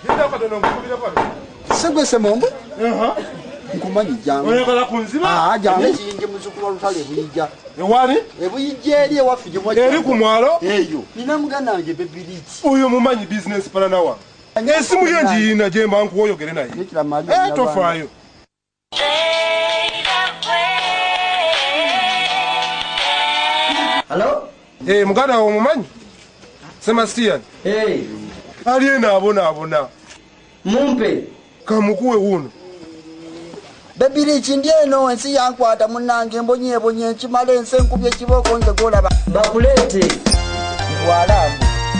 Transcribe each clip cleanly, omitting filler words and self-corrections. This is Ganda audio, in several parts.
Segwe semombo? Nkumanyi jangu. Oyagala kunziba? Jangu kiyinje muzukulu lutale buyija. Ewani? Ebuyija eri ewafu gye mwajja. Eri ku mwalo? Eyo. Nina muganda wange Bebiriki. Oyo mumanyi business planner wa. Esimu yo njiyina gye mba nkuwoyogere naye. Tofaayo. Hello? Muganda wo mumanyi? Sebastian. Ali abona. Mumpe. Kamukuwe wuno. Bebiriki ndieno ensi yankwata munange mbonye nkimala ensi enkubye ekiboko nze golaba. Bakulete. Walamu.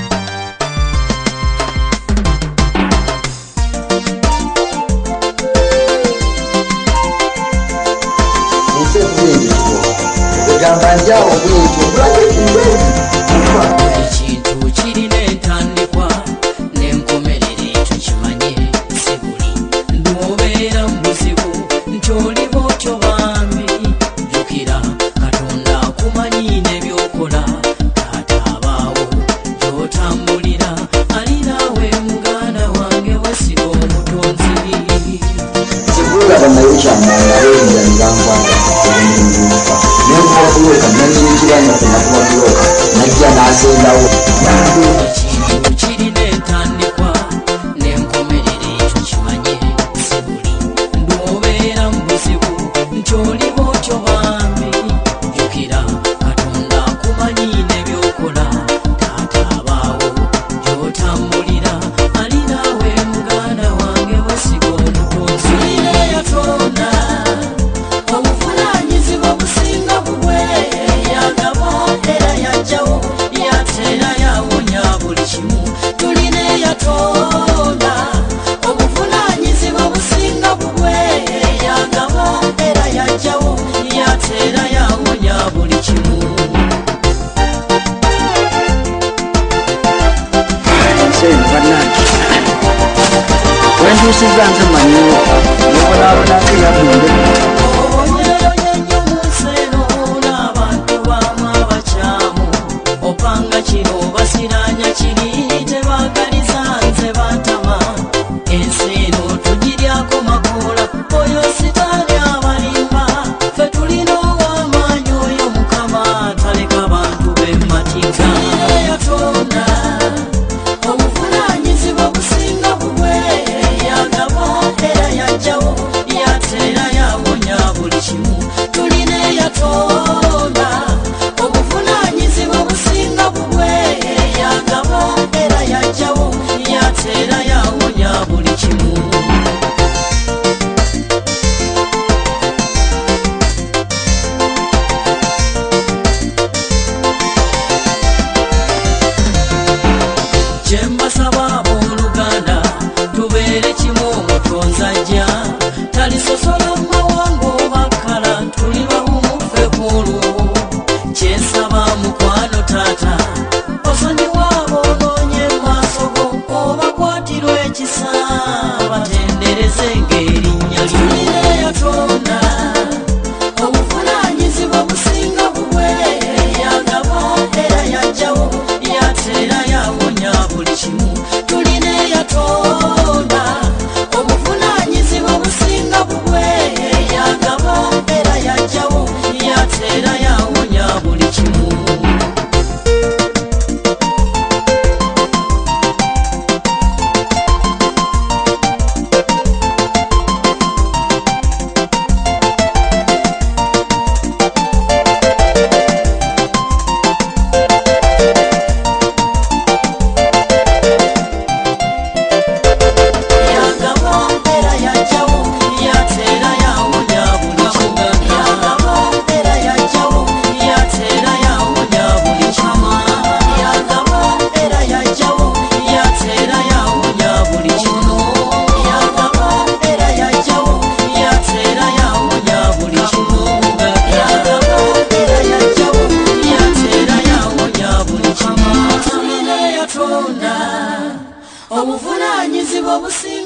Ekintu kirina entandikwa n'enkomerero tukimanye sibuli nd'obeera mu buzibu nti oli bw'otyo bambi jjukira Katonda akumanyi n'ebyokola taata abaawo gy'otambulira ali naawe muganda wange wasiga omutonzi Segura nayo kyamala eyinza Nenkuwakuloka nanyinjiranya kunakuwakuloka najja n'asendawo ekintu kirina entandikwa n'enkomerero ekyo kimanye sibuli nd'obeera mu buzibu nti oli bw'otyo bambi jjukira Katonda akumanyi n'ebyokola taata abaawo gy'otambulira ali naawe muganda wange wasiga omutonzi yatonda obuvunaanyizibwa businga bubwe yagabo era yajjawo yateera yawonya buli kimu tulina eyatonda obuvunaanyizibwa businga bubwe yagabo era yajjawo yateera yawonya buli kimu Wentusiza nze manyiwo nobonaabona nti yabunde opanga kino basiranya kiri tebagaliza nze bantama ensi eno tugiryako makoola oyo sitaani abalimba ffe tulina ow'amaanyi oyo mukama taleka bantu b'emmatika yatonda obuvunaanyizibwa businga bubwe yagabo era yajjawo yateera yawonya buli kimu tulina eyatonda obuvunaanyizibwa businga bubwe yagabo era yajjawo yateera yawonya buli kimu kyembasaba abooluganda tubeere kimu omutonzi ajja talisosola mumawanga obakkala tuli bawumuffe kuolwo kyensaba mukwano taata osonyiwa aboonoonye maaso go obakwatirwa ekisa batendereze ng'erinnya tulina eyatonda obuvunaanyizibwa businga bubwe yagabo era yajjawo yateera yawonya buli kimu tulina eyatonda obuvunaanyizibwa businga bubwe yagabo era yajjawo yateera yawonya buli kimu obuvunaanyizibwa businga